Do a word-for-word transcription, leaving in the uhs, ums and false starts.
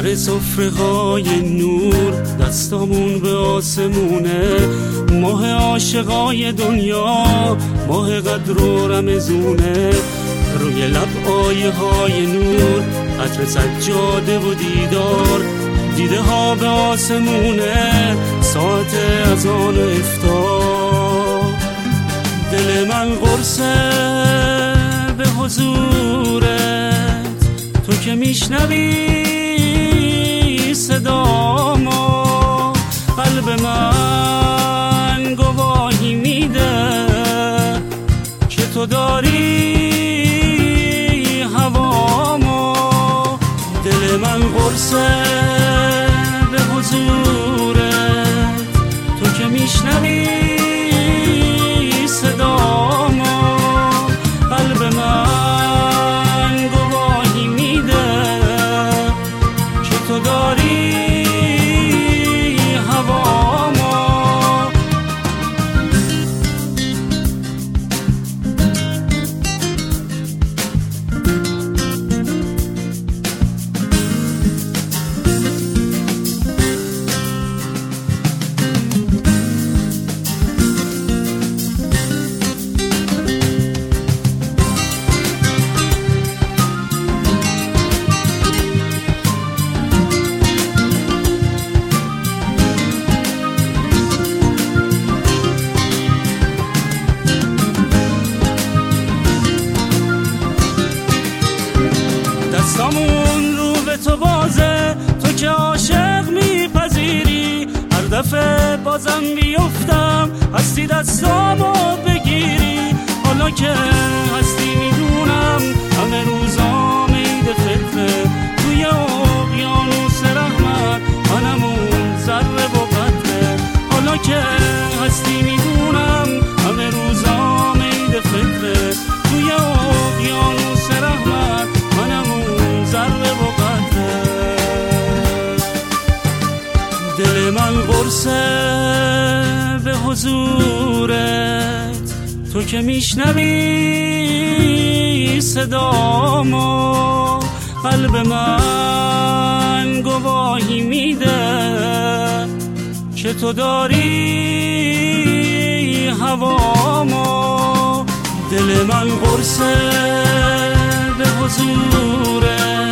سر سفره های نور، دستامون به آسمونه، ماه عاشقای دنیا، ماه قدر و رمزونه. روی لب آیه های نور، عطر سجاده و دیدار، دیده ها به آسمونه، ساعت اذان و افطار. دل من قرصه به حضورت، تو که میشنوی صدامو، قلب من گواهی میده که تو داری هوامو. دل من قرصه به حضورت، تو که میشنوی صدامو، قلب من گواهی میده که تو داری هوامو. دستامون رو به تو بازه، تو که عاشق میپذیری، هر دفعه بازم بیفتم هستی دستامو بگیری. حالا که هستی میدونم همه روزام عید فطره، توی اقیانوس رحمت منم اون ذره و قطره. حالا که هستی میدونم همه روزام عید فطره، توی اقیانوس رحمت منم اون ذره و قطره. دل من قرصه به حضورت، تو که میشنوی صدامو، قلب من گواهی میده که تو داری هوامو. دل من قرصه به حضورت،